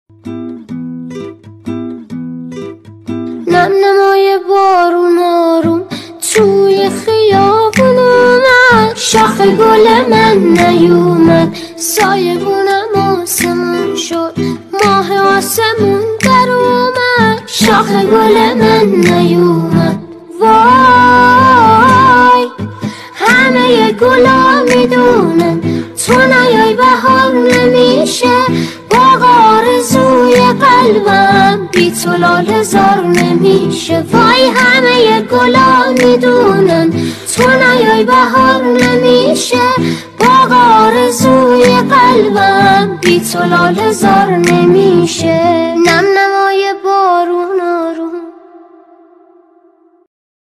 نم نمای بارون آروم توی خیابون اومد، شاخ گل من نیومد، سایبونم آسمون شد، ماه آسمون در اومد، شاخ گل من نیومد. وای همه گلا میدونن تو نیای بهار نمیشه، باغ آرزوی قلبم بی تو لاله زار نمیشه. وای همه گلا میدونن تو نیای بهار نمیشه، باغ آرزوی قلبم بی تو لاله زار نمیشه. نم